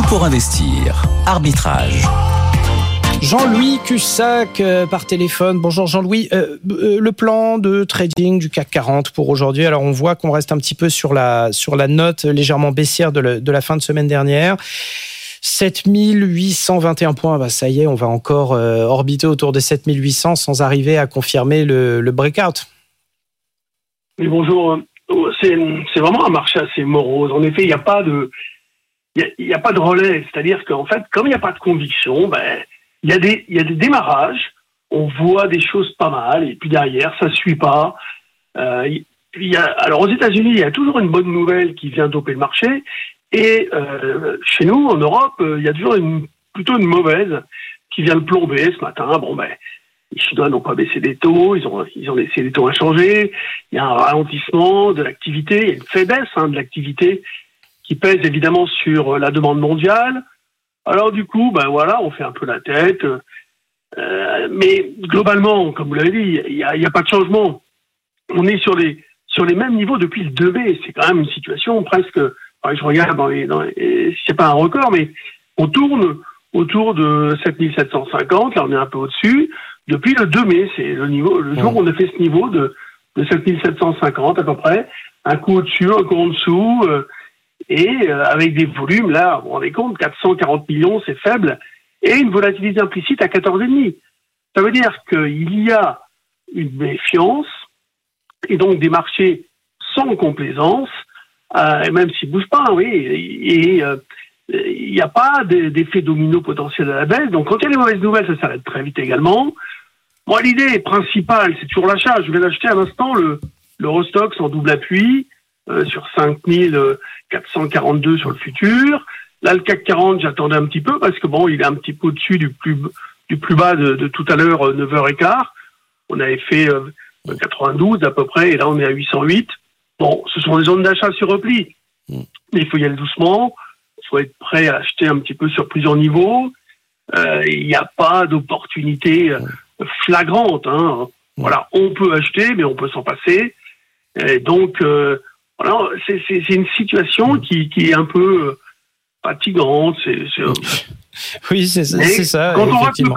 pour investir. Arbitrage. Jean-Louis Cussac par téléphone. Bonjour Jean-Louis. Le plan de trading du CAC 40 pour aujourd'hui. Alors on voit qu'on reste un petit peu sur la note légèrement baissière de la fin de semaine dernière. 7821 points. Ça y est, on va encore orbiter autour de 7800 sans arriver à confirmer le breakout. Oui, bonjour. C'est vraiment un marché assez morose. En effet, il n'y a pas de relais. C'est-à-dire qu'en fait, comme il n'y a pas de conviction, il y a des démarrages, on voit des choses pas mal, et puis derrière, ça ne suit pas. Alors aux États-Unis, il y a toujours une bonne nouvelle qui vient doper le marché, et chez nous, en Europe, il y a toujours plutôt une mauvaise qui vient le plomber ce matin. Les Chinois n'ont pas baissé les taux, ils ont laissé les taux inchangés, il y a un ralentissement de l'activité, il y a une faiblesse de l'activité qui pèse évidemment sur la demande mondiale. Alors du coup, on fait un peu la tête. Mais globalement, comme vous l'avez dit, il y a pas de changement. On est sur les mêmes niveaux depuis le 2B. C'est quand même une situation presque... je regarde c'est pas un record, mais on tourne autour de 7750. Là, on est un peu au-dessus. Depuis le 2 mai, c'est le jour où on a fait ce niveau de 7750 à peu près. Un coup au-dessus, un coup en dessous... Et avec des volumes, là, vous vous rendez compte, 440 millions, c'est faible, et une volatilité implicite à 14,5. Ça veut dire qu'il y a une méfiance, et donc des marchés sans complaisance, et même s'ils ne bougent pas, et il n'y a pas d'effet domino potentiel à la baisse. Donc quand il y a des mauvaises nouvelles, ça s'arrête très vite également. Moi, l'idée principale, c'est toujours l'achat. Je viens d'acheter à l'instant l'Eurostoxx en double appui, sur 5442 sur le futur. Là, le CAC 40, j'attendais un petit peu parce que il est un petit peu au-dessus du plus bas de tout à l'heure, 9h15. On avait fait 92 à peu près, et là, on est à 808. Ce sont des zones d'achat sur repli. Mais il faut y aller doucement. Il faut être prêt à acheter un petit peu sur plusieurs niveaux. Il n'y a pas d'opportunité flagrante. Voilà, on peut acheter, mais on peut s'en passer. Et donc... c'est une situation qui est un peu fatigante. Oui, c'est ça. Quand on rate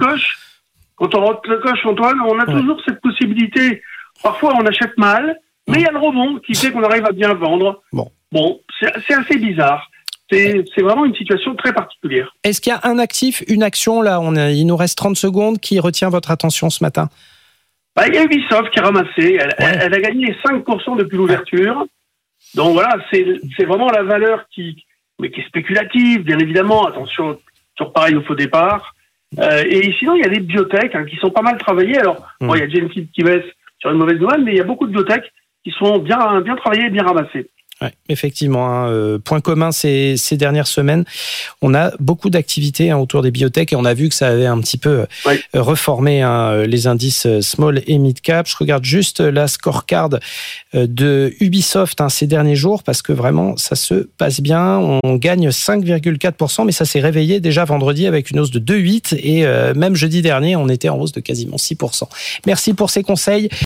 le coche, Antoine, on a toujours cette possibilité. Parfois, on achète mal, mais il y a le rebond qui fait qu'on arrive à bien vendre. C'est assez bizarre. C'est vraiment une situation très particulière. Est-ce qu'il y a un actif, une action, là, il nous reste 30 secondes, qui retient votre attention ce matin? Il y a Ubisoft qui a ramassé. Elle a gagné 5% depuis l'ouverture. Donc voilà, c'est vraiment la valeur qui est spéculative, bien évidemment. Attention, toujours pareil au faux départ. Et sinon, il y a des biotech qui sont pas mal travaillées. Alors, il y a Genfit qui baisse sur une mauvaise nouvelle, mais il y a beaucoup de biotech qui sont bien travaillées et bien ramassées. Ouais, effectivement, point commun ces dernières semaines, on a beaucoup d'activités autour des biotech et on a vu que ça avait un petit peu reformé les indices small et mid cap. Je regarde juste la scorecard de Ubisoft ces derniers jours parce que vraiment ça se passe bien. On gagne 5,4%, mais ça s'est réveillé déjà vendredi avec une hausse de 2,8 et même jeudi dernier, on était en hausse de quasiment 6%. Merci pour ces conseils.